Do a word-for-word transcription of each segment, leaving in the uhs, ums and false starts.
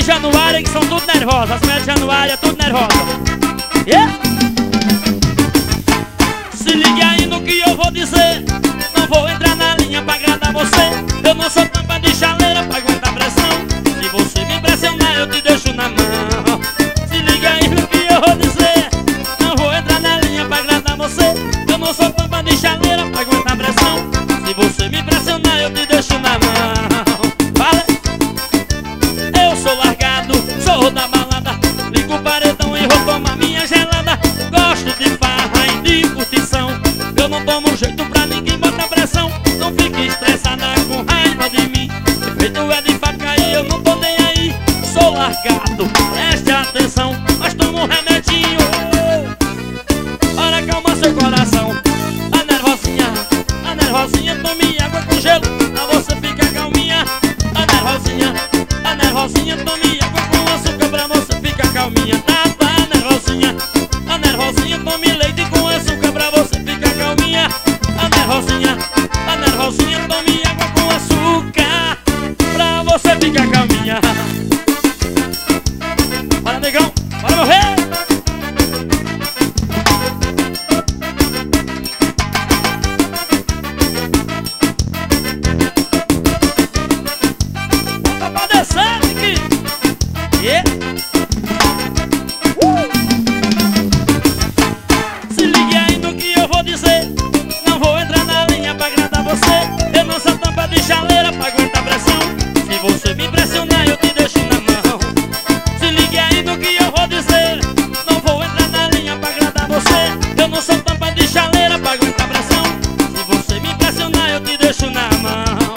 de Januária que são tudo nervosas. As mulheres de Januária é tudo nervosa. Yeah. Se ligue aí no que eu vou dizer. Não vou entrar na linha pra agradar você. Eu não sou tampa de chaleira pra aguentar pressão. Se você me pressionar eu te deixo na mão. Se ligue aí no que eu vou dizer. Não vou entrar na linha pra agradar você. Eu não sou tampa de chaleira pra aguentar pressão. Se você me pressionar eu te deixo na mão. Fala. Eu sou largado, sou da balada. Ligo o paredão e vou tomar minha gelada. Gosto de farra e de curtição. Eu não tomo jeito pra ninguém botar pressão. Não fique estressada com raiva de mim. Feito é de faca e eu não tô nem aí. Sou largado, preste atenção. Mas tomo um remedinho. Ora, calma seu coração. A nervosinha, a nervosinha, tome água com gelo pra você ficar calminha. A nervosinha, a nervosinha, tome água com açúcar pra você ficar calminha. Tá, tá, nervosinha, a nervosinha, tome leite com açúcar pra você ficar calminha. A nervosinha, a nervosinha, tome água com açúcar pra você ficar calminha. Bora, negão, bora morrer. Bota pra descer aqui. Yeah. Uh. Se ligue aí no que eu vou dizer. Não vou entrar na linha pra agradar você. Eu não sou tampa de chaleira pra aguentar pressão. Se você me pressionar eu te deixo na mão. Se ligue aí no que eu vou dizer. Não vou entrar na linha pra agradar você. Eu não sou tampa de chaleira pra aguentar pressão. Se você me pressionar eu te deixo na mão.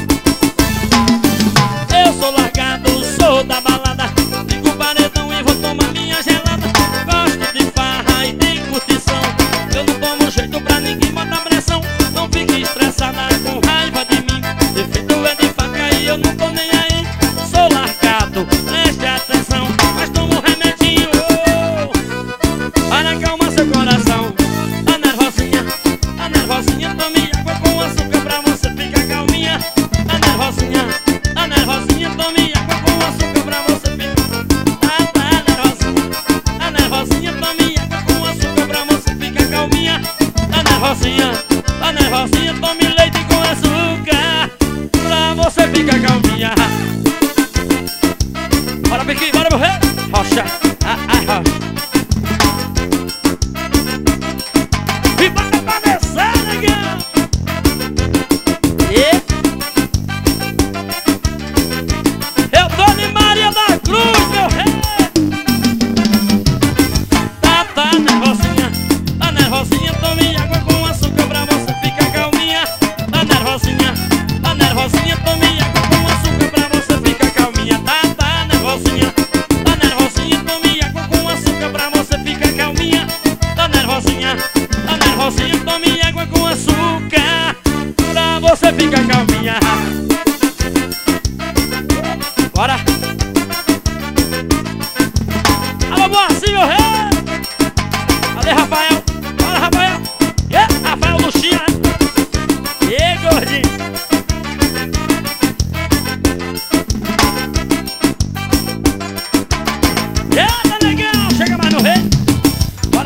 Eu sou largado, sou da balada. Ligo o paredão e vou tomar minha gelada. Gosto de farra e de curtição. Eu não tomo jeito pra ninguém botar pressão. Não fique estressada com raiva de mim. Defeito é de faca e eu não tô nem aí. Sou largado, preste atenção. Mas tomo um remedinho. Para acalmar seu coração. A nervosinha, a nervosinha, tome água com açúcar pra você ficar calminha. A nervosinha, a nervosinha, tome água com açúcar pra você ficar. Ah, tá, nervosinha, a nervosinha, tome água com açúcar pra você ficar calminha. A nervosinha, a nervosinha, tome leite com açúcar pra você ficar calminha. Bora, Piqui, bora morrer. Rocha.